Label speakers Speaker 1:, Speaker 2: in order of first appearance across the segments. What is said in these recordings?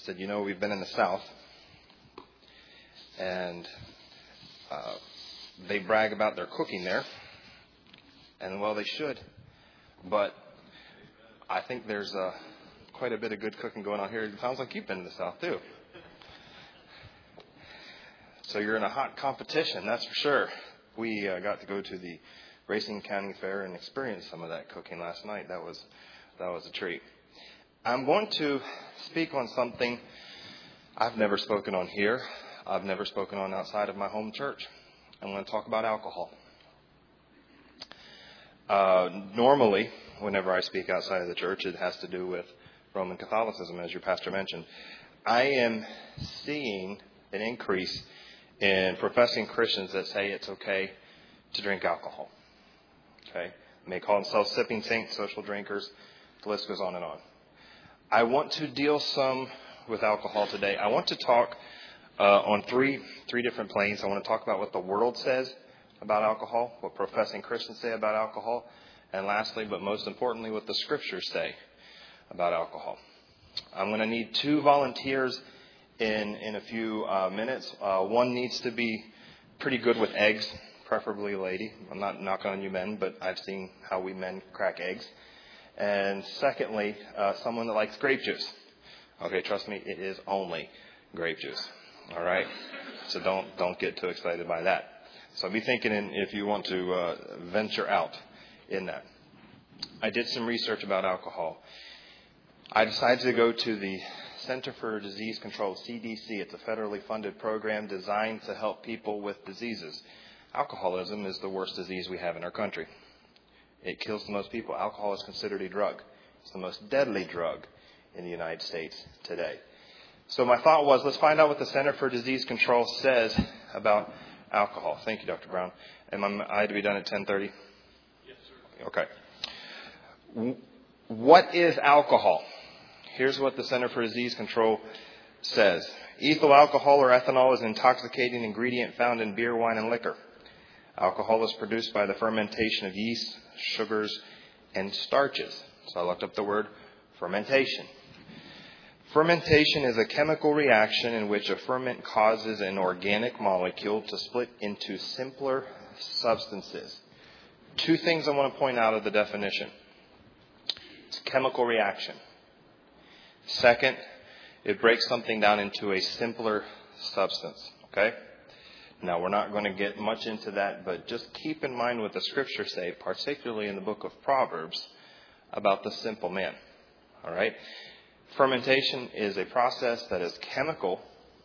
Speaker 1: said, we've been in the South, and they brag about their cooking there, and well, they should, but I think there's quite a bit of good cooking going on here. It sounds like you've been in the South too. So you're in a hot competition, that's for sure. We got to go to the Racine County Fair and experience some of that cooking last night. That was a treat. I'm going to speak on something I've never spoken on here. I've never spoken on outside of my home church. I'm going to talk about alcohol. Normally, whenever I speak outside of the church, it has to do with Roman Catholicism, as your pastor mentioned. I am seeing an increase in professing Christians that say it's okay to drink alcohol. Okay? They may call themselves sipping saints, social drinkers. The list goes on and on. I want to deal some with alcohol today. I want to talk on three different planes. I want to talk about what the world says about alcohol, what professing Christians say about alcohol, and lastly, but most importantly, what the Scriptures say about alcohol. I'm going to need 2 volunteers in a few minutes. One needs to be pretty good with eggs, preferably a lady. I'm not knocking on you men, but I've seen how we men crack eggs. And secondly, someone that likes grape juice. Okay, trust me, it is only grape juice. All right? So don't get too excited by that. So be thinking if you want to venture out in that. I did some research about alcohol. I decided to go to the Center for Disease Control, CDC. It's a federally funded program designed to help people with diseases. Alcoholism is the worst disease we have in our country. It kills the most people. Alcohol is considered a drug. It's the most deadly drug in the United States today. So my thought was, let's find out what the Center for Disease Control says about alcohol. Thank you, Dr. Brown. Am I to be done at 10:30?
Speaker 2: Yes, sir.
Speaker 1: Okay. What is alcohol? Here's what the Center for Disease Control says. Ethyl alcohol or ethanol is an intoxicating ingredient found in beer, wine, and liquor. Alcohol is produced by the fermentation of yeast, sugars, and starches. So I looked up the word fermentation. Fermentation is a chemical reaction in which a ferment causes an organic molecule to split into simpler substances. 2 things I want to point out of the definition. It's a chemical reaction. Second, it breaks something down into a simpler substance. Okay? Now, we're not going to get much into that, but just keep in mind what the Scriptures say, particularly in the book of Proverbs, about the simple man. All right? Fermentation is a process that is chemical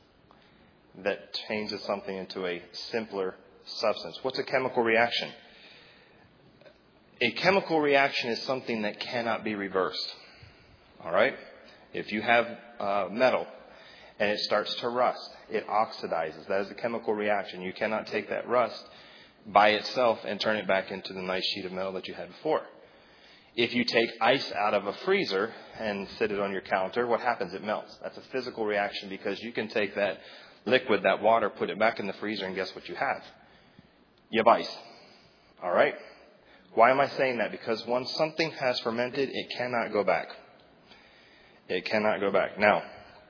Speaker 1: that changes something into a simpler substance. What's a chemical reaction? A chemical reaction is something that cannot be reversed. All right? If you have metal and it starts to rust, it oxidizes. That is a chemical reaction. You cannot take that rust by itself and turn it back into the nice sheet of metal that you had before. If you take ice out of a freezer and sit it on your counter, what happens? It melts. That's a physical reaction because you can take that liquid, that water, put it back in the freezer, and guess what you have? You have ice. All right? Why am I saying that? Because once something has fermented, it cannot go back. It cannot go back. Now,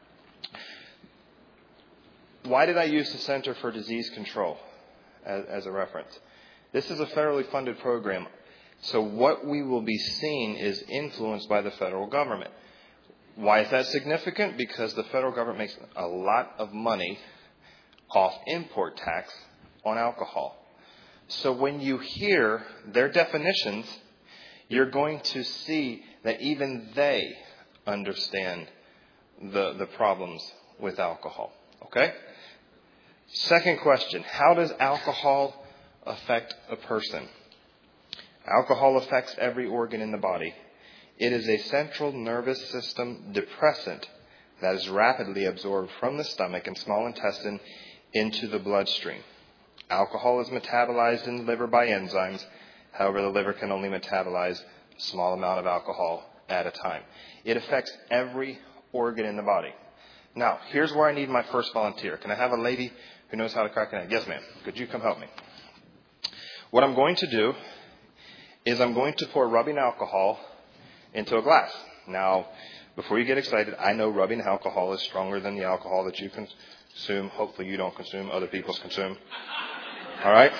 Speaker 1: why did I use the Center for Disease Control as a reference? This is a federally funded program. So what we will be seeing is influenced by the federal government. Why is that significant? Because the federal government makes a lot of money off import tax on alcohol. So when you hear their definitions, you're going to see that even they understand the problems with alcohol. Okay? Second question, how does alcohol affect a person? Alcohol affects every organ in the body. It is a central nervous system depressant that is rapidly absorbed from the stomach and small intestine into the bloodstream. Alcohol is metabolized in the liver by enzymes. However, the liver can only metabolize a small amount of alcohol at a time. It affects every organ in the body. Now, here's where I need my first volunteer. Can I have a lady who knows how to crack an egg? Yes, ma'am. Could you come help me? What I'm going to do is I'm going to pour rubbing alcohol into a glass. Now, Before you get excited, I know rubbing alcohol is stronger than the alcohol that you consume. Hopefully you don't consume, other people's consume. All right?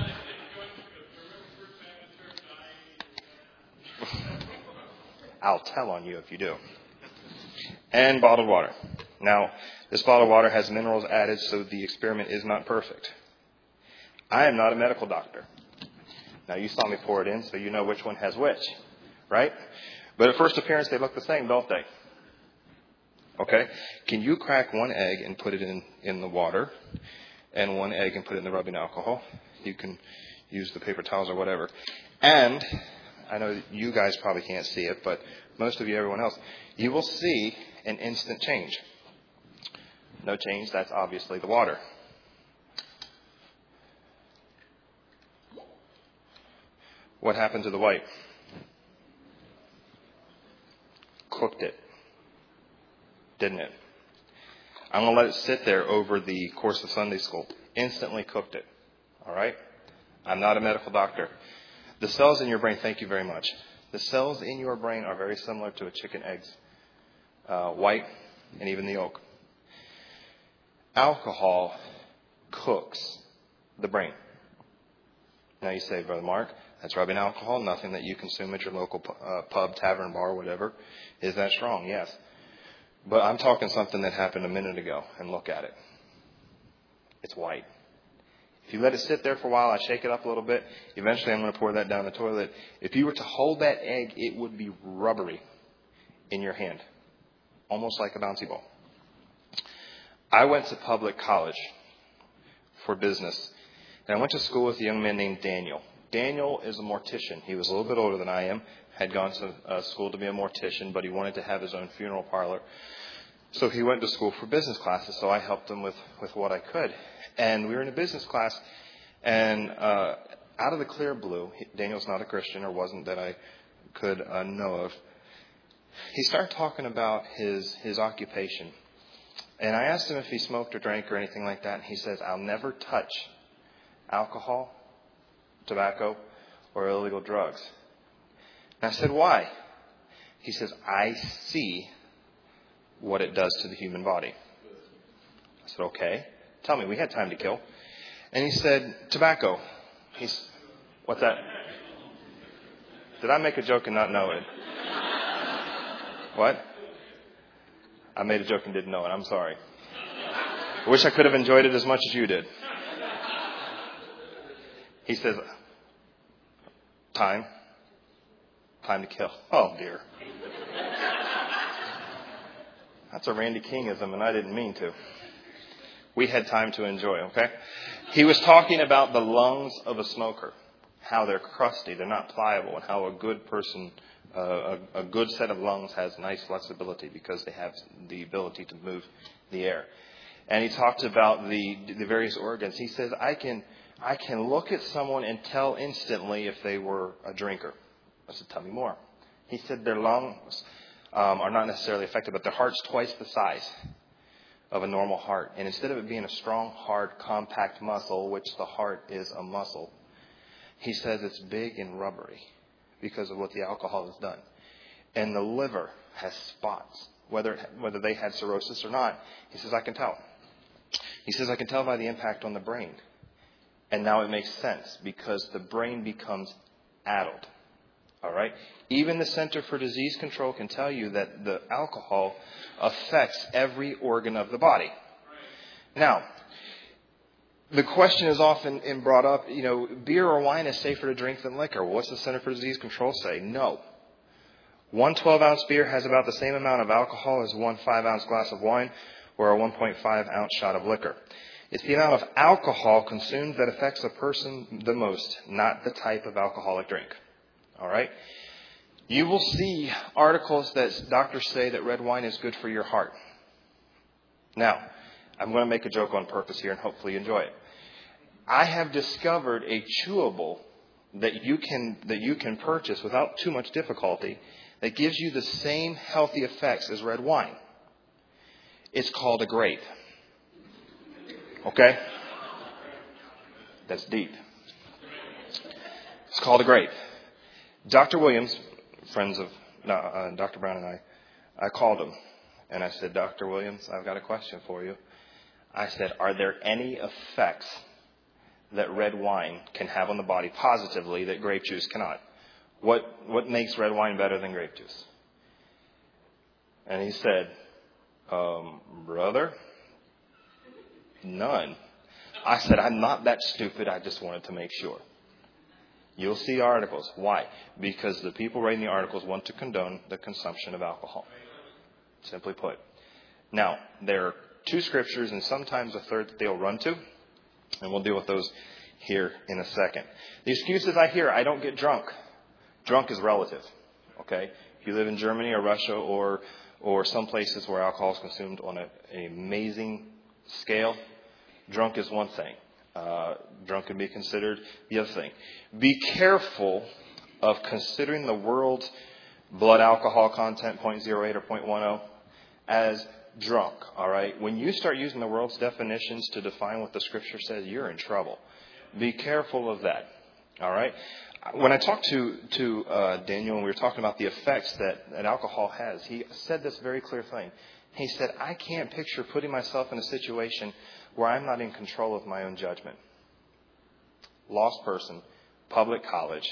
Speaker 1: I'll tell on you if you do. And bottled water. Now, this bottled water has minerals added, so the experiment is not perfect. I am not a medical doctor. Now, you saw me pour it in, so you know which one has which, right? But at first appearance, they look the same, don't they? Okay? Can you crack one egg and put it in the water, and one egg and put it in the rubbing alcohol? You can use the paper towels or whatever. And I know you guys probably can't see it, but most of you, everyone else, you will see an instant change. No change, that's obviously the water. What happened to the white? Cooked it. Didn't it? I'm going to let it sit there over the course of Sunday school. Instantly cooked it. All right? I'm not a medical doctor. The cells in your brain, thank you very much. The cells in your brain are very similar to a chicken egg's white and even the yolk. Alcohol cooks the brain. Now you say, Brother Mark, that's rubbing alcohol, nothing that you consume at your local pub, tavern, bar, whatever. Is that strong? Yes. But I'm talking something that happened a minute ago, and look at it. It's white. If you let it sit there for a while, I shake it up a little bit, eventually I'm going to pour that down the toilet. If you were to hold that egg, it would be rubbery in your hand, almost like a bouncy ball. I went to public college for business, and I went to school with a young man named Daniel. Daniel is a mortician. He was a little bit older than I am, had gone to school to be a mortician, but he wanted to have his own funeral parlor. So he went to school for business classes, so I helped him with what I could. And we were in a business class, and out of the clear blue, Daniel's not a Christian, or wasn't that I could know of, he started talking about his occupation. And I asked him if he smoked or drank or anything like that, and he says, I'll never touch alcohol, tobacco, or illegal drugs. And I said, why? He says, I see what it does to the human body. I said, okay. Tell me, we had time to kill. And he said, tobacco. What's that? Did I make a joke and not know it? What? I made a joke and didn't know it. I'm sorry. I wish I could have enjoyed it as much as you did. He says, time to kill. Oh, dear. That's a Randy Kingism, and I didn't mean to. We had time to enjoy, okay? He was talking about the lungs of a smoker, how they're crusty, they're not pliable, and how a good person, a good set of lungs has nice flexibility because they have the ability to move the air. And he talked about the various organs. He says, I can look at someone and tell instantly if they were a drinker. I said, tell me more. He said their lungs are not necessarily affected, but their heart's twice the size of a normal heart. And instead of it being a strong, hard, compact muscle, which the heart is a muscle, he says it's big and rubbery because of what the alcohol has done. And the liver has spots, whether they had cirrhosis or not. He says, I can tell. He says, I can tell by the impact on the brain. And now it makes sense because the brain becomes addled. All right? Even the Center for Disease Control can tell you that the alcohol affects every organ of the body. Now, the question is often brought up, beer or wine is safer to drink than liquor. Well, what's the Center for Disease Control say? No. One 12-ounce beer has about the same amount of alcohol as one 5-ounce glass of wine or a 1.5-ounce shot of liquor. It's the amount of alcohol consumed that affects a person the most, not the type of alcoholic drink. All right? You will see articles that doctors say that red wine is good for your heart. Now, I'm going to make a joke on purpose here and hopefully you enjoy it. I have discovered a chewable that you can purchase without too much difficulty that gives you the same healthy effects as red wine. It's called a grape. Okay? That's deep. It's called a grape. Dr. Williams, friends of Dr. Brown and I called him and I said, Dr. Williams, I've got a question for you. I said, are there any effects that red wine can have on the body positively that grape juice cannot? What makes red wine better than grape juice? And he said, brother, none. I said, I'm not that stupid. I just wanted to make sure. You'll see articles. Why? Because the people writing the articles want to condone the consumption of alcohol. Simply put. Now, there are two scriptures and sometimes a third that they'll run to. And we'll deal with those here in a second. The excuses I hear, I don't get drunk. Drunk is relative. Okay? If you live in Germany or Russia or some places where alcohol is consumed on an amazing scale, drunk is one thing. Drunk can be considered the other thing. Be careful of considering the world's blood alcohol content, 0.08 or 0.10, as drunk. All right? When you start using the world's definitions to define what the Scripture says, you're in trouble. Be careful of that. All right? When I talked to Daniel and we were talking about the effects that alcohol has, he said this very clear thing. He said, I can't picture putting myself in a situation where I'm not in control of my own judgment. Lost person, public college,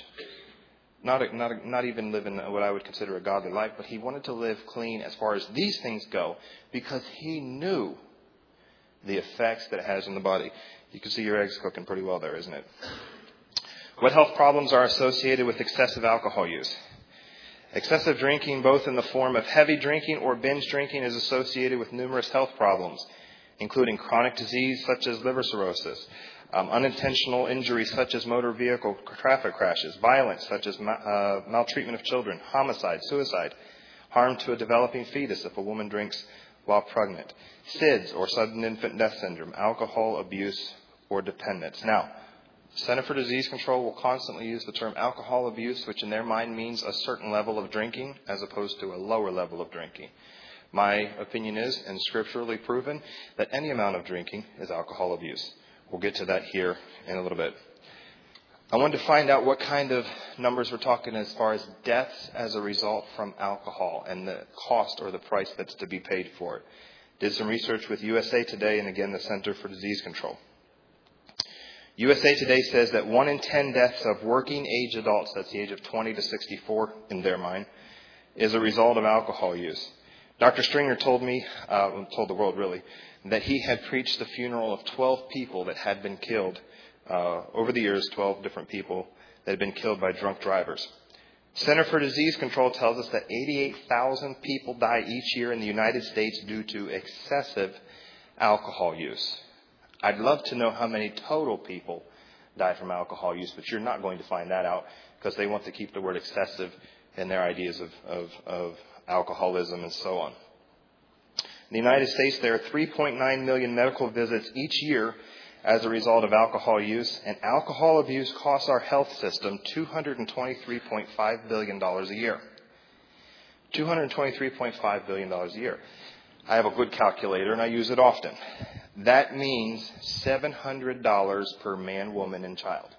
Speaker 1: not even living what I would consider a godly life, but he wanted to live clean as far as these things go because he knew the effects that it has on the body. You can see your eggs cooking pretty well there, isn't it? What health problems are associated with excessive alcohol use? Excessive drinking, both in the form of heavy drinking or binge drinking, is associated with numerous health problems, including chronic disease such as liver cirrhosis, unintentional injuries such as motor vehicle traffic crashes, violence such as maltreatment of children, homicide, suicide, harm to a developing fetus if a woman drinks while pregnant, SIDS or sudden infant death syndrome, alcohol abuse or dependence. Now, Center for Disease Control will constantly use the term alcohol abuse, which in their mind means a certain level of drinking as opposed to a lower level of drinking. My opinion is, and scripturally proven, that any amount of drinking is alcohol abuse. We'll get to that here in a little bit. I wanted to find out what kind of numbers we're talking as far as deaths as a result from alcohol and the cost or the price that's to be paid for it. Did some research with USA Today and again the Center for Disease Control. USA Today says that 1 in 10 deaths of working age adults, that's the age of 20 to 64 in their mind, is a result of alcohol use. Dr. Stringer told me, told the world really, that he had preached the funeral of 12 people that had been killed over the years, 12 different people that had been killed by drunk drivers. Center for Disease Control tells us that 88,000 people die each year in the United States due to excessive alcohol use. I'd love to know how many total people die from alcohol use, but you're not going to find that out because they want to keep the word excessive in their ideas of alcoholism and so on. In the United States, there are 3.9 million medical visits each year as a result of alcohol use, and alcohol abuse costs our health system $223.5 billion a year. $223.5 billion a year. I have a good calculator, and I use it often. That means $700 per man, woman, and child.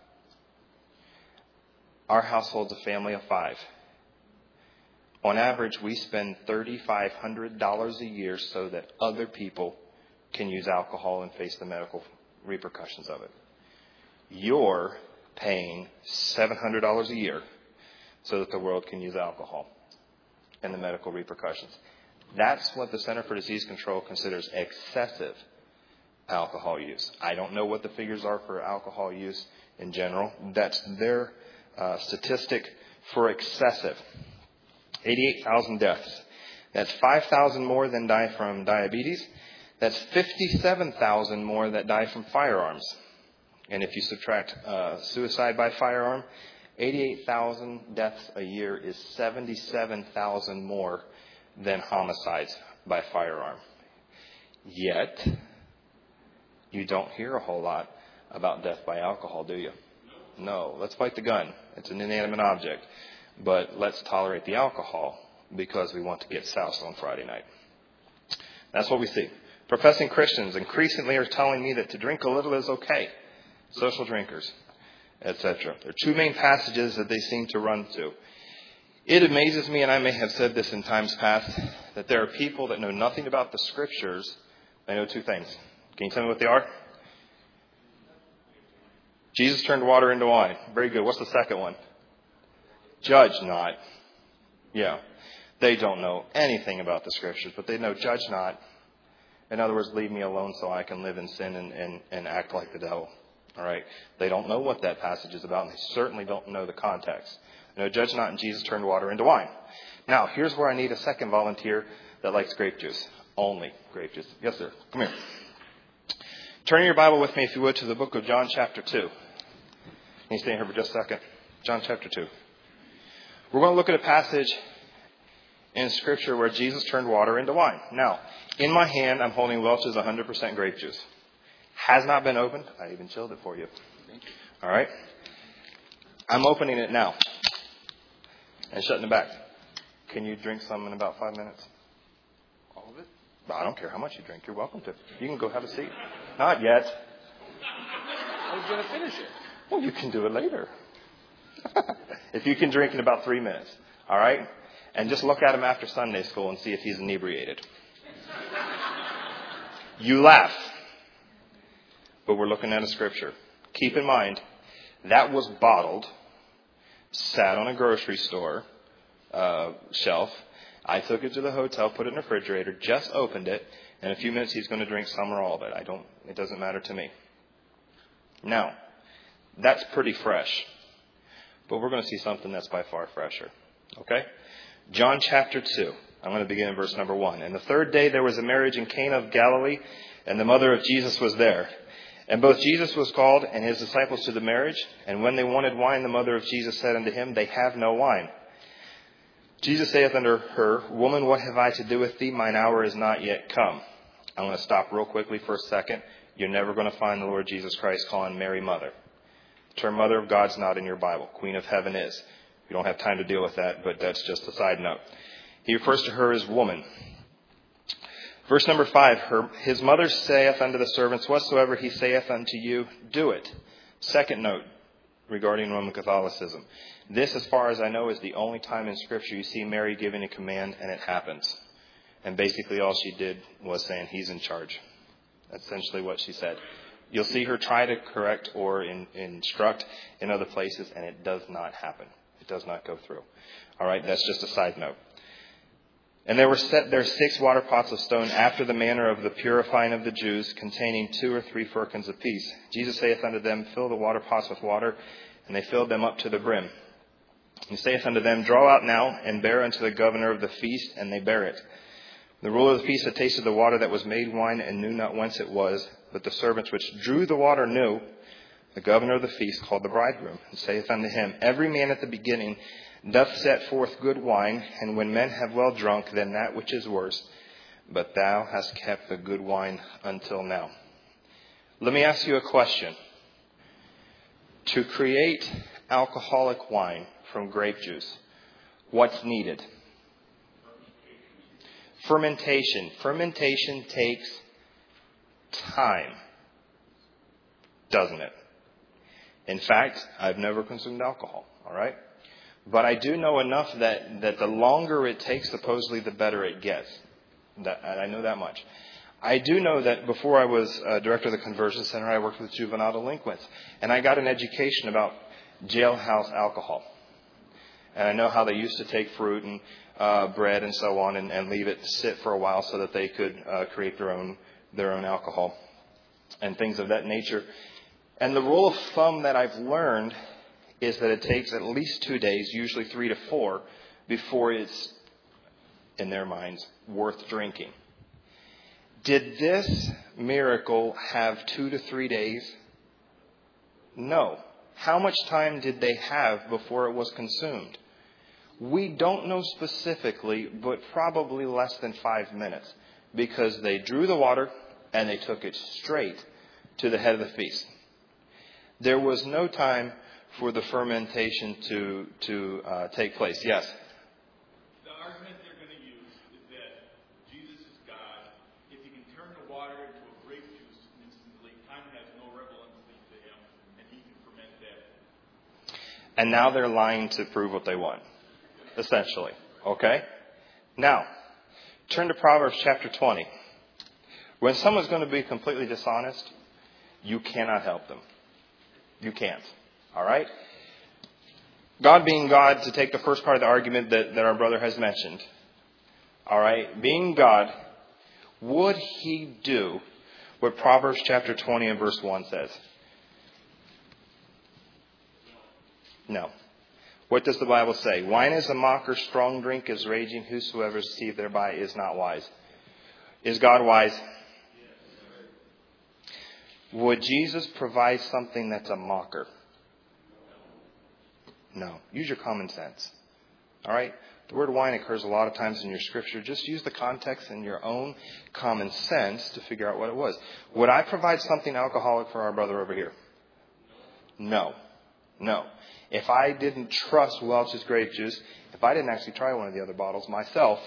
Speaker 1: Our household's a family of 5. On average, we spend $3,500 a year so that other people can use alcohol and face the medical repercussions of it. You're paying $700 a year so that the world can use alcohol and the medical repercussions. That's what the Center for Disease Control considers excessive alcohol use. I don't know what the figures are for alcohol use in general. That's their statistic for excessive. 88,000 deaths. That's 5,000 more than die from diabetes. That's 57,000 more that die from firearms. And if you subtract suicide by firearm, 88,000 deaths a year is 77,000 more than homicides by firearm. Yet, you don't hear a whole lot about death by alcohol, do you? No. Let's fight the gun. It's an inanimate object. But let's tolerate the alcohol because we want to get soused on Friday night. That's what we see. Professing Christians increasingly are telling me that to drink a little is okay. Social drinkers, etc. There are two main passages that they seem to run to. It amazes me, and I may have said this in times past, that there are people that know nothing about the Scriptures. They know two things. Can you tell me what they are? Jesus turned water into wine. Very good. What's the second one? Judge not. Yeah. They don't know anything about the Scriptures, but they know judge not. In other words, leave me alone so I can live in sin and act like the devil. All right. They don't know what that passage is about, and they certainly don't know the context. No, judge not, and Jesus turned water into wine. Now, here's where I need a second volunteer that likes grape juice. Only grape juice. Yes, sir. Come here. Turn your Bible with me, if you would, to the book of John chapter 2. Can you stay here for just a second? John chapter 2. We're going to look at a passage in Scripture where Jesus turned water into wine. Now, in my hand, I'm holding Welch's 100% grape juice. Has not been opened. I even chilled it for you. All right. I'm opening it now and shutting it back. Can you drink some in about 5 minutes? All of it? I don't care how much you drink. You're welcome to. You can go have a seat. Not yet.
Speaker 2: I was going to finish it.
Speaker 1: Well, you can do it later. If you can drink in about 3 minutes. All right? And just look at him after Sunday school and see if he's inebriated. You laugh. But we're looking at a Scripture. Keep in mind, that was bottled, sat on a grocery store shelf. I took it to the hotel, put it in the refrigerator, just opened it. In a few minutes, he's going to drink some or all of it. It doesn't matter to me. Now, that's pretty fresh. But we're going to see something that's by far fresher. Okay? John chapter 2. I'm going to begin in verse number 1. And the third day there was a marriage in Cana of Galilee, and the mother of Jesus was there. And both Jesus was called and his disciples to the marriage. And when they wanted wine, the mother of Jesus said unto him, They have no wine. Jesus saith unto her, Woman, what have I to do with thee? Mine hour is not yet come. I'm going to stop real quickly for a second. You're never going to find the Lord Jesus Christ calling Mary mother. The term mother of God's not in your Bible. Queen of heaven is. You don't have time to deal with that, but that's just a side note. He refers to her as woman. Verse number 5, his mother saith unto the servants, Whatsoever he saith unto you, do it. Second note regarding Roman Catholicism. This, as far as I know, is the only time in Scripture you see Mary giving a command and it happens. And basically all she did was saying, He's in charge. That's essentially what she said. You'll see her try to correct or instruct in other places, and it does not happen. It does not go through. All right, that's just a side note. And there were set there 6 water pots of stone after the manner of the purifying of the Jews, containing 2 or 3 firkins apiece. Jesus saith unto them, Fill the water pots with water, and they filled them up to the brim. He saith unto them, Draw out now, and bear unto the governor of the feast, and they bear it. The ruler of the feast had tasted the water that was made wine, and knew not whence it was. But the servants which drew the water knew. The governor of the feast called the bridegroom, and saith unto him, Every man at the beginning doth set forth good wine, and when men have well drunk, then that which is worse. But thou hast kept the good wine until now. Let me ask you a question. To create alcoholic wine from grape juice, what's needed? Fermentation. Fermentation takes time, doesn't it? In fact, I've never consumed alcohol, all right? But I do know enough that the longer it takes, supposedly, the better it gets. I know that much. I do know that before I was director of the Conversion Center, I worked with juvenile delinquents. And I got an education about jailhouse alcohol. And I know how they used to take fruit and bread and so on and leave it sit for a while so that they could create their own alcohol and things of that nature. And the rule of thumb that I've learned is that it takes at least 2 days, usually 3 to 4, before it's, in their minds, worth drinking. Did this miracle have 2 to 3 days? No. How much time did they have before it was consumed? We don't know specifically, but probably less than 5 minutes, because they drew the water and they took it straight to the head of the feast. There was no time for the fermentation to take place. Yes?
Speaker 2: The argument they're going to use is that Jesus is God. If he can turn the water into a grape juice instantly, time has no relevancy to him, and he can ferment that.
Speaker 1: And now they're lying to prove what they want. essentially. Okay? Now, turn to Proverbs chapter 20. When someone's going to be completely dishonest, you cannot help them. You can't. All right? God being God, to take the first part of the argument that our brother has mentioned. All right? Being God, would he do what Proverbs chapter 20 and verse 1 says? No. What does the Bible say? Wine is a mocker, strong drink is raging. Whosoever is deceived thereby is not wise. Is God wise? Would Jesus provide something that's a mocker? No. Use your common sense. All right? The word wine occurs a lot of times in your scripture. Just use the context and your own common sense to figure out what it was. Would I provide something alcoholic for our brother over here? No. No. If I didn't trust Welch's grape juice, if I didn't actually try one of the other bottles myself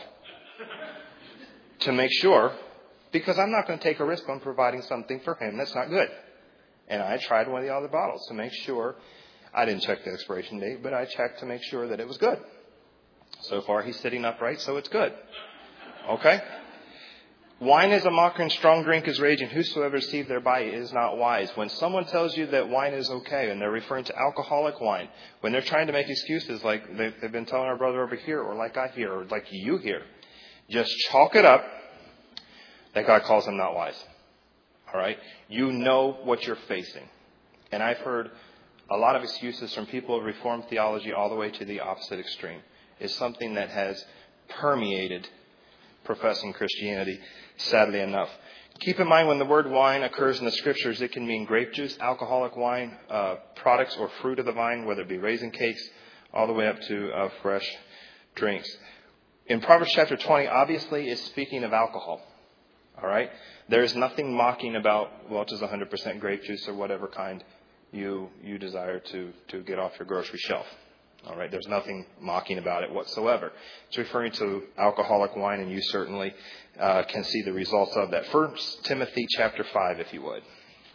Speaker 1: to make sure, because I'm not going to take a risk on providing something for him that's not good. And I tried one of the other bottles to make sure. I didn't check the expiration date, but I checked to make sure that it was good. So far, he's sitting upright, so it's good. Okay? Wine is a mocker and strong drink is raging. Whosoever is deceived thereby is not wise. When someone tells you that wine is okay, and they're referring to alcoholic wine, when they're trying to make excuses like they've been telling our brother over here, or like I hear, or like you hear, just chalk it up that God calls them not wise. All right? You know what you're facing. And I've heard a lot of excuses from people of Reformed theology all the way to the opposite extreme. Is something that has permeated professing Christianity, sadly enough. Keep in mind when the word wine occurs in the scriptures, it can mean grape juice, alcoholic wine, products or fruit of the vine, whether it be raisin cakes, all the way up to fresh drinks. In Proverbs chapter 20, obviously, it's speaking of alcohol. All right? There's nothing mocking about Welch's 100% grape juice or whatever kind you desire to get off your grocery shelf. All right, there's nothing mocking about it whatsoever. It's referring to alcoholic wine, and you certainly can see the results of that. 1 Timothy chapter 5, if you would.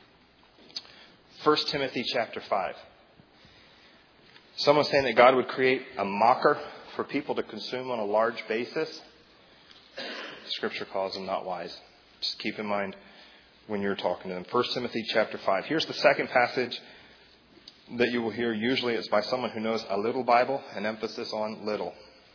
Speaker 1: 1 Timothy chapter 5. Someone's saying that God would create a mocker for people to consume on a large basis. Scripture calls them not wise. Just keep in mind when you're talking to them. 1 Timothy chapter 5. Here's the second passage that you will hear. Usually it's by someone who knows a little Bible, an emphasis on little.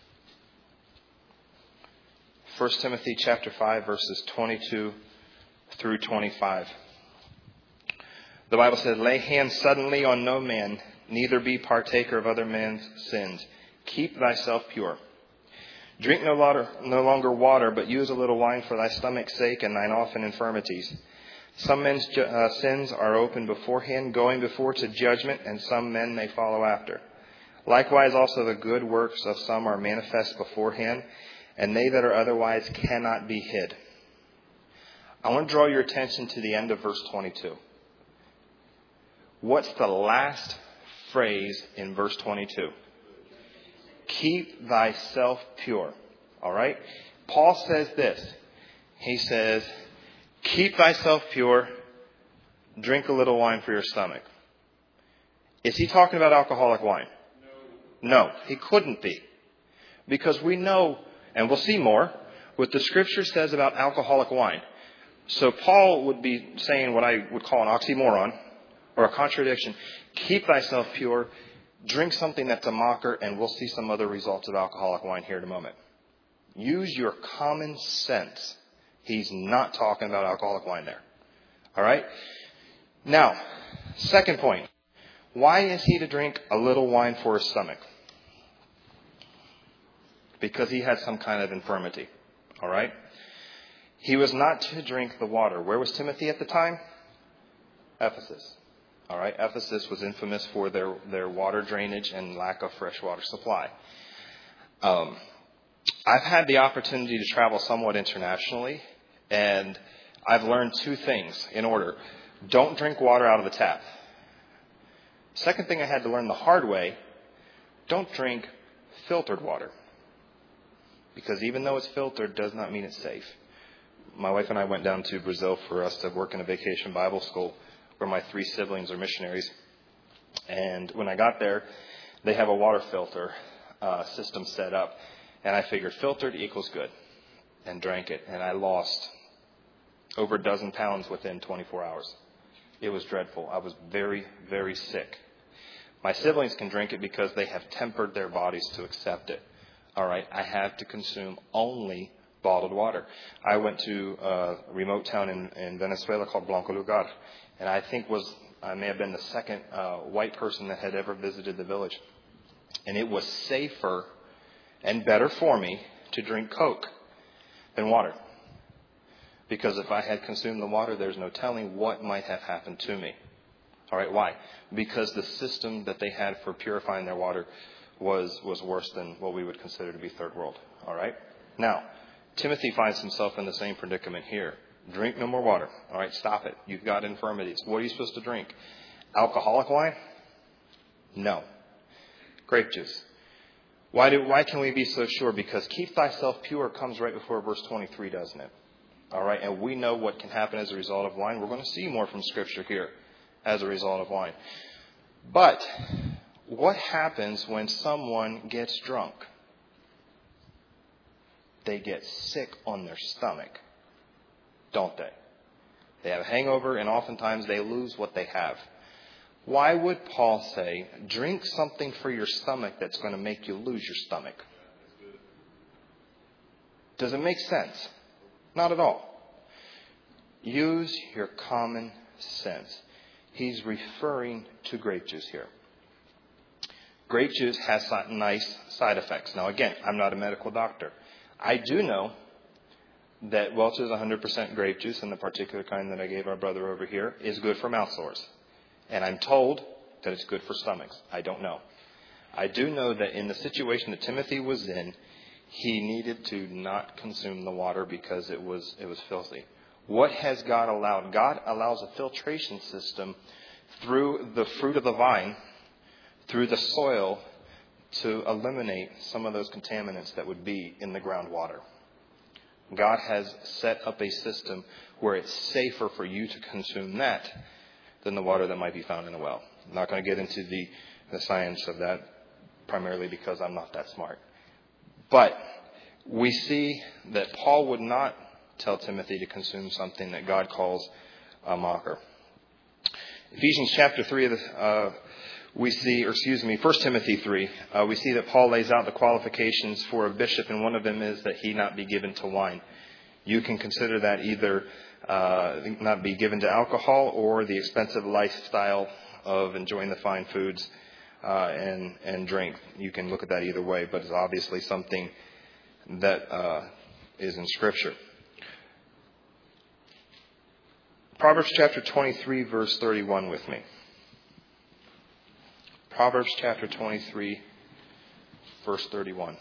Speaker 1: 1 Timothy chapter 5, verses 22 through 25. The Bible says, lay hands suddenly on no man, neither be partaker of other men's sins. Keep thyself pure. Drink no longer water, but use a little wine for thy stomach's sake and thine often infirmities. Some men's sins are open beforehand, going before to judgment, and some men may follow after. Likewise also the good works of some are manifest beforehand, and they that are otherwise cannot be hid. I want to draw your attention to the end of verse 22. What's the last phrase in verse 22? Keep thyself pure. All right? Paul says this. He says, keep thyself pure, drink a little wine for your stomach. Is he talking about alcoholic wine? No, he couldn't be. Because we know, and we'll see more, what the Scripture says about alcoholic wine. So Paul would be saying what I would call an oxymoron, or a contradiction. Keep thyself pure, drink something that's a mocker, and we'll see some other results of alcoholic wine here in a moment. Use your common sense. He's not talking about alcoholic wine there. All right? Now, second point. Why is he to drink a little wine for his stomach? Because he had some kind of infirmity. All right? He was not to drink the water. Where was Timothy at the time? Ephesus. All right? Ephesus was infamous for their water drainage and lack of fresh water supply. I've had the opportunity to travel somewhat internationally, and I've learned two things in order. Don't drink water out of the tap. Second thing I had to learn the hard way, don't drink filtered water. Because even though it's filtered, does not mean it's safe. My wife and I went down to Brazil for us to work in a vacation Bible school where my 3 siblings are missionaries. And when I got there, they have a water filter. system set up. And I figured filtered equals good and drank it. And I lost over a dozen pounds within 24 hours. It was dreadful. I was very, very sick. My siblings can drink it because they have tempered their bodies to accept it. All right, I have to consume only bottled water. I went to a remote town in Venezuela called Blanco Lugar, and I think I may have been the second white person that had ever visited the village. And it was safer and better for me to drink Coke than water. Because if I had consumed the water, there's no telling what might have happened to me. All right, why? Because the system that they had for purifying their water was worse than what we would consider to be third world. All right? Now, Timothy finds himself in the same predicament here. Drink no more water. All right, stop it. You've got infirmities. What are you supposed to drink? Alcoholic wine? No. Grape juice. Why can we be so sure? Because keep thyself pure comes right before verse 23, doesn't it? All right, and we know what can happen as a result of wine. We're going to see more from Scripture here as a result of wine. But what happens when someone gets drunk? They get sick on their stomach, don't they? They have a hangover, and oftentimes they lose what they have. Why would Paul say, drink something for your stomach that's going to make you lose your stomach? Does it make sense? Not at all. Use your common sense. He's referring to grape juice here. Grape juice has some nice side effects. Now, again, I'm not a medical doctor. I do know that Welch's 100% grape juice, and the particular kind that I gave our brother over here, is good for mouth sores. And I'm told that it's good for stomachs. I don't know. I do know that in the situation that Timothy was in, he needed to not consume the water because it was filthy. What has God allowed? God allows a filtration system through the fruit of the vine, through the soil, to eliminate some of those contaminants that would be in the groundwater. God has set up a system where it's safer for you to consume that than the water that might be found in a well. I'm not going to get into the science of that, primarily because I'm not that smart. But we see that Paul would not tell Timothy to consume something that God calls a mocker. Ephesians chapter 3 1 Timothy 3, we see that Paul lays out the qualifications for a bishop, and one of them is that he not be given to wine. You can consider that either not be given to alcohol or the expensive lifestyle of enjoying the fine foods and drink. You can look at that either way, but it's obviously something that is in Scripture. Proverbs chapter 23, verse 31 with me. Proverbs chapter 23, verse 31.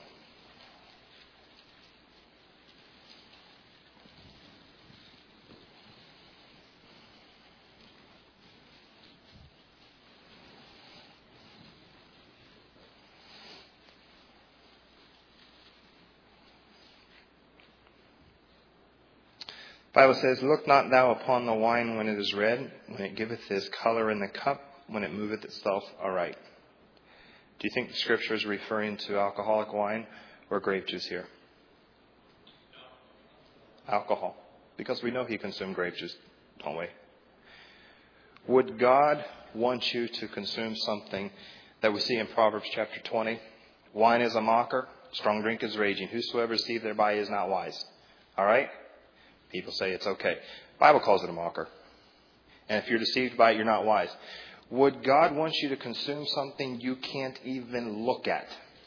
Speaker 1: The Bible says, look not thou upon the wine when it is red, when it giveth his color in the cup, when it moveth itself aright. Do you think the Scripture is referring to alcoholic wine or grape juice here? Alcohol. Because we know he consumed grape juice, don't we? Would God want you to consume something that we see in Proverbs chapter 20? Wine is a mocker, strong drink is raging. Whosoever is deceived thereby is not wise. All right? People say it's okay. The Bible calls it a mocker. And if you're deceived by it, you're not wise. Would God want you to consume something you can't even look at?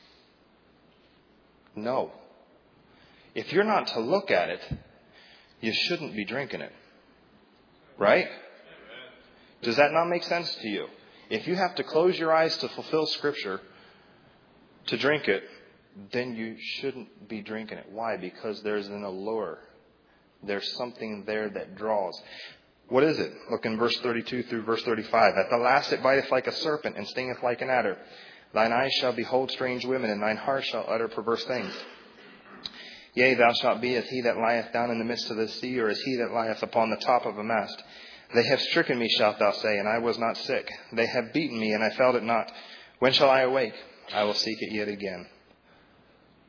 Speaker 1: No. If you're not to look at it, you shouldn't be drinking it. Right? Does that not make sense to you? If you have to close your eyes to fulfill Scripture to drink it, then you shouldn't be drinking it. Why? Because there's an allure. There's something there that draws. What is it? Look in verse 32 through verse 35. At the last it biteth like a serpent and stingeth like an adder. Thine eyes shall behold strange women, and thine heart shall utter perverse things. Yea, thou shalt be as he that lieth down in the midst of the sea, or as he that lieth upon the top of a mast. They have stricken me, shalt thou say, and I was not sick. They have beaten me, and I felt it not. When shall I awake? I will seek it yet again.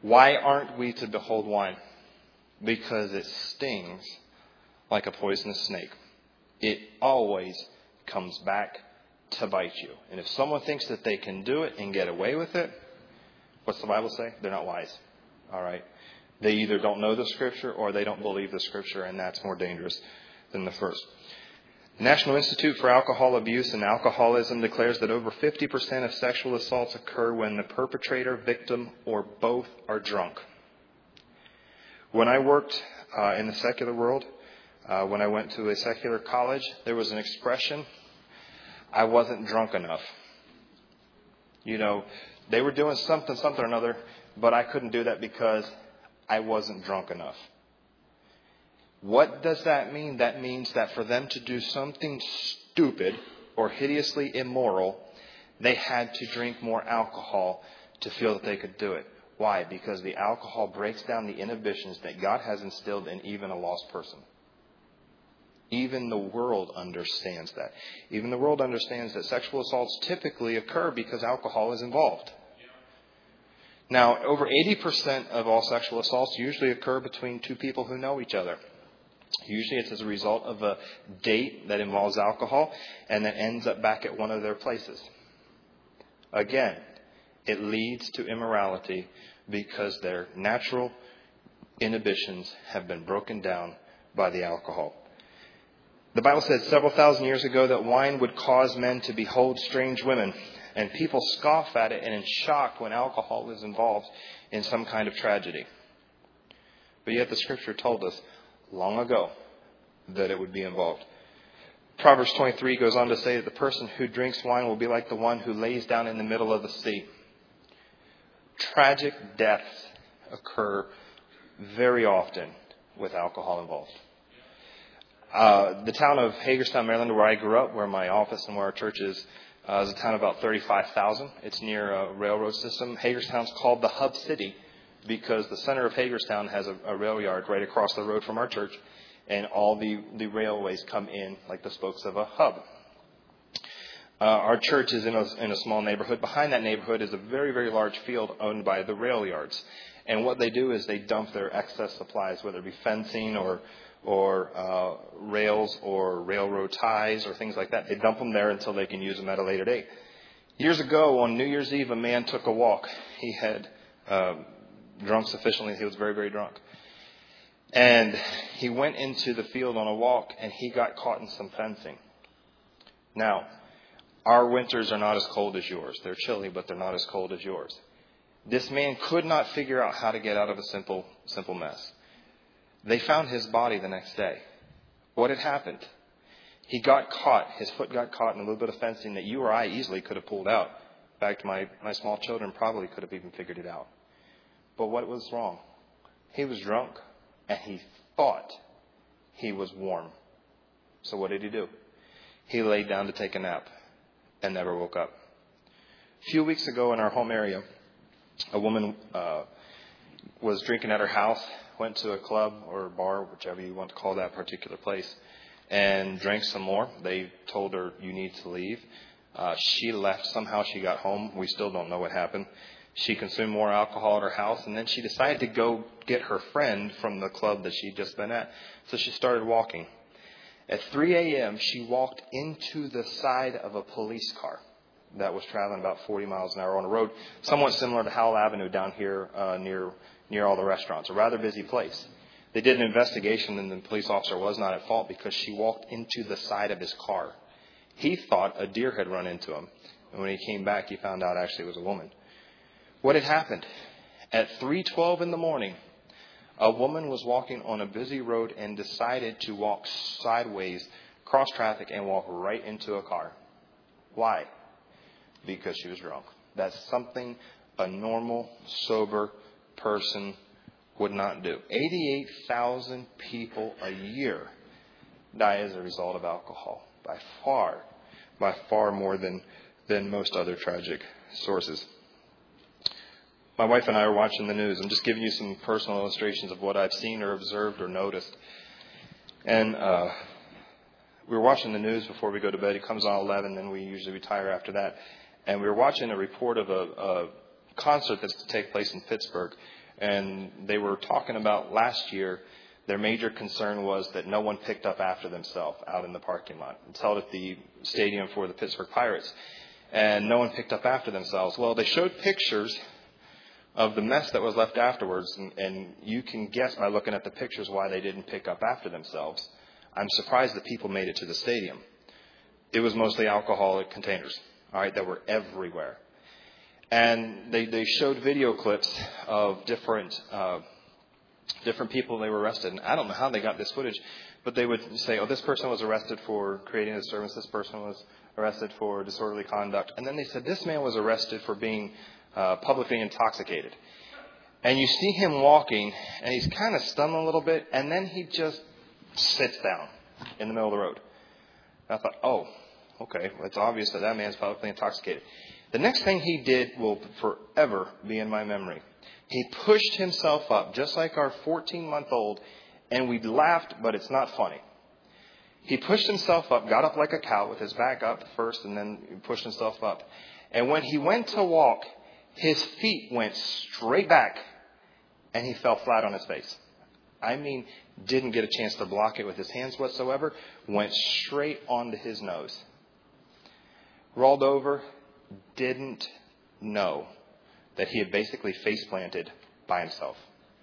Speaker 1: Why aren't we to behold wine? Because it stings like a poisonous snake. It always comes back to bite you. And if someone thinks that they can do it and get away with it, what's the Bible say? They're not wise. All right. They either don't know the Scripture or they don't believe the Scripture, and that's more dangerous than the first. The National Institute for Alcohol Abuse and Alcoholism declares that over 50% of sexual assaults occur when the perpetrator, victim, or both are drunk. When I worked in the secular world, when I went to a secular college, there was an expression, I wasn't drunk enough. You know, they were doing something or another, but I couldn't do that because I wasn't drunk enough. What does that mean? That means that for them to do something stupid or hideously immoral, they had to drink more alcohol to feel that they could do it. Why? Because the alcohol breaks down the inhibitions that God has instilled in even a lost person. Even the world understands that. Even the world understands that sexual assaults typically occur because alcohol is involved. Now, over 80% of all sexual assaults usually occur between two people who know each other. Usually it's as a result of a date that involves alcohol and that ends up back at one of their places. Again, it leads to immorality because their natural inhibitions have been broken down by the alcohol. The Bible said several thousand years ago that wine would cause men to behold strange women, and people scoff at it and in shock when alcohol is involved in some kind of tragedy. But yet the Scripture told us long ago that it would be involved. Proverbs 23 goes on to say that the person who drinks wine will be like the one who lays down in the middle of the sea. Tragic deaths occur very often with alcohol involved. The town of Hagerstown, Maryland, where I grew up, where my office and where our church is a town of about 35,000. It's near a railroad system. Hagerstown's called the Hub City because the center of Hagerstown has a rail yard right across the road from our church, and all the railways come in like the spokes of a hub. Our church is in a small neighborhood. Behind that neighborhood is a very, very large field owned by the rail yards. And what they do is they dump their excess supplies, whether it be fencing or rails or railroad ties or things like that. They dump them there until they can use them at a later date. Years ago, on New Year's Eve, a man took a walk. He had drunk sufficiently. He was very, very drunk. And he went into the field on a walk, and he got caught in some fencing. Now, our winters are not as cold as yours. They're chilly, but they're not as cold as yours. This man could not figure out how to get out of a simple mess. They found his body the next day. What had happened? He got caught. His foot got caught in a little bit of fencing that you or I easily could have pulled out. In fact, my small children probably could have even figured it out. But what was wrong? He was drunk, and he thought he was warm. So what did he do? He laid down to take a nap and never woke up. A few weeks ago in our home area, a woman was drinking at her house, went to a club or a bar, whichever you want to call that particular place, and drank some more. They told her, you need to leave. She left. Somehow she got home. We still don't know what happened. She consumed more alcohol at her house, and then she decided to go get her friend from the club that she'd just been at. So she started walking. At 3 a.m., she walked into the side of a police car that was traveling about 40 miles an hour on a road somewhat similar to Howell Avenue down here near all the restaurants, a rather busy place. They did an investigation, and the police officer was not at fault because she walked into the side of his car. He thought a deer had run into him, and when he came back, he found out actually it was a woman. What had happened? At 3:12 in the morning, a woman was walking on a busy road and decided to walk sideways, cross traffic, and walk right into a car. Why? Because she was drunk. That's something a normal, sober person would not do. 88,000 people a year die as a result of alcohol. By far more than most other tragic sources. My wife and I are watching the news. I'm just giving you some personal illustrations of what I've seen or observed or noticed. And we were watching the news before we go to bed. It comes on 11, and we usually retire after that. And we were watching a report of a concert that's to take place in Pittsburgh. And they were talking about last year, their major concern was that no one picked up after themselves out in the parking lot. It's held at the stadium for the Pittsburgh Pirates. And no one picked up after themselves. Well, they showed pictures of the mess that was left afterwards. And you can guess by looking at the pictures why they didn't pick up after themselves. I'm surprised that people made it to the stadium. It was mostly alcoholic containers, all right, that were everywhere. And they showed video clips of different people they were arrested. And I don't know how they got this footage, but they would say, oh, this person was arrested for creating a disturbance. This person was arrested for disorderly conduct. And then they said, this man was arrested for being publicly intoxicated. And you see him walking, and he's kind of stumbling a little bit, and then he just sits down in the middle of the road. And I thought, oh, okay, well, it's obvious that that man's publicly intoxicated. The next thing he did will forever be in my memory. He pushed himself up, just like our 14-month-old, and we laughed, but it's not funny. He pushed himself up, got up like a cow with his back up first, and then pushed himself up. And when he went to walk, his feet went straight back, and he fell flat on his face. I mean, didn't get a chance to block it with his hands whatsoever, went straight onto his nose. Rolled over, didn't know that he had basically face planted by himself.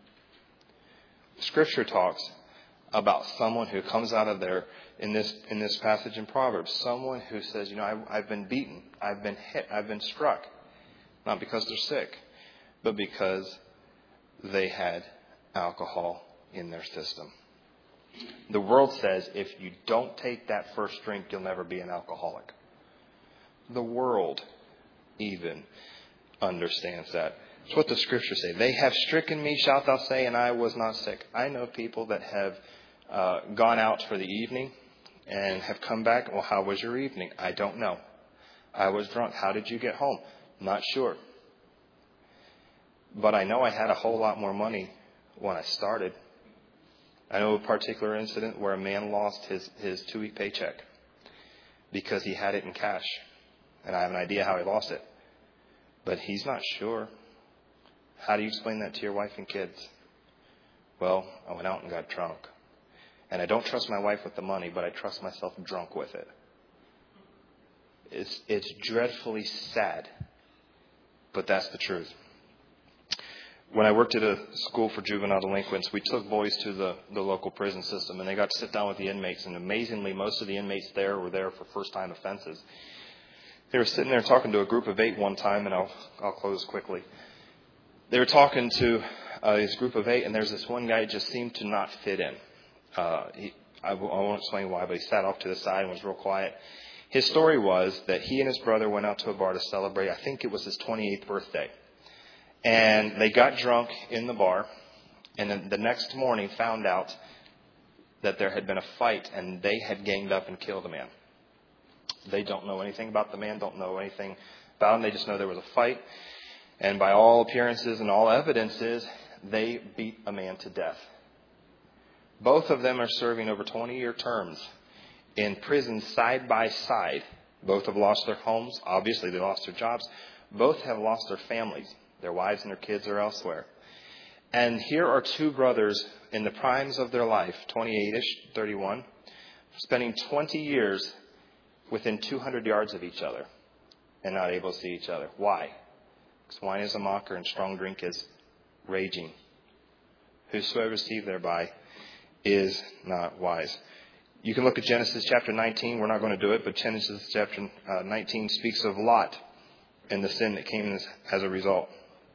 Speaker 1: Scripture talks about someone who comes out of there in this passage in Proverbs, someone who says, you know, I've been beaten, I've been hit, I've been struck, not because they're sick, but because they had alcohol in their system. The world says if you don't take that first drink, you'll never be an alcoholic. The world even understands that. It's what the scriptures say. They have stricken me, shalt thou say, and I was not sick. I know people that have gone out for the evening and have come back. Well, how was your evening? I don't know. I was drunk. How did you get home? Not sure. But I know I had a whole lot more money when I started. I know a particular incident where a man lost his 2-week paycheck because he had it in cash. And I have an idea how he lost it. But he's not sure. How do you explain that to your wife and kids? Well, I went out and got drunk. And I don't trust my wife with the money, but I trust myself drunk with it. It's dreadfully sad. But that's the truth. When I worked at a school for juvenile delinquents, we took boys to the local prison system, and they got to sit down with the inmates. And amazingly, most of the inmates there were there for first-time offenses. They were sitting there talking to a group of 8 one time, and I'll close quickly. They were talking to this group of 8, and there's this one guy who just seemed to not fit in. I won't explain why, but he sat off to the side and was real quiet. His story was that he and his brother went out to a bar to celebrate, I think it was his 28th birthday. And they got drunk in the bar, and then the next morning found out that there had been a fight, and they had ganged up and killed a man. They don't know anything about the man, don't know anything about him. They just know there was a fight. And by all appearances and all evidences, they beat a man to death. Both of them are serving over 20-year terms in prison side by side. Both have lost their homes. Obviously, they lost their jobs. Both have lost their families. Their wives and their kids are elsewhere. And here are 2 brothers in the primes of their life, 28-ish, 31, spending 20 years within 200 yards of each other and not able to see each other. Why? Because wine is a mocker and strong drink is raging. Whosoever is deceived thereby is not wise. You can look at Genesis chapter 19. We're not going to do it, but Genesis chapter 19 speaks of Lot and the sin that came as a result.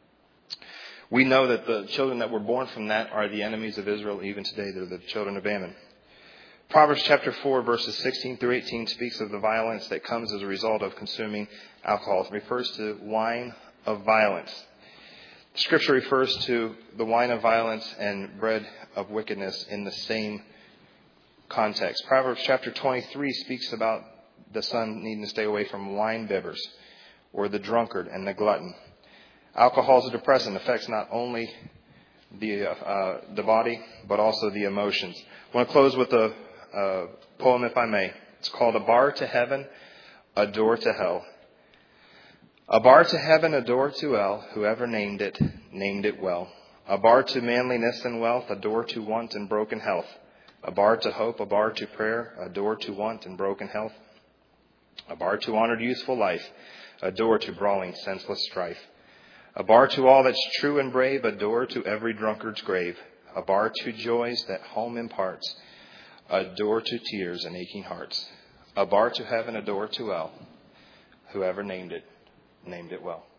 Speaker 1: We know that the children that were born from that are the enemies of Israel even today. They're the children of Ammon. Proverbs chapter 4, verses 16 through 18 speaks of the violence that comes as a result of consuming alcohol. It refers to wine of violence. Scripture refers to the wine of violence and bread of wickedness in the same context. Proverbs chapter 23 speaks about the son needing to stay away from wine bibbers or the drunkard and the glutton. Alcohol is a depressant, affects not only the body, but also the emotions. I want to close with a poem, if I may. It's called A Bar to Heaven, A Door to Hell. A bar to heaven, a door to hell. Whoever named it well. A bar to manliness and wealth, a door to want and broken health. A bar to hope, a bar to prayer, a door to want and broken health. A bar to honored youthful life, a door to brawling senseless strife. A bar to all that's true and brave, a door to every drunkard's grave. A bar to joys that home imparts, a door to tears and aching hearts. A bar to heaven, a door to hell. Whoever named it well.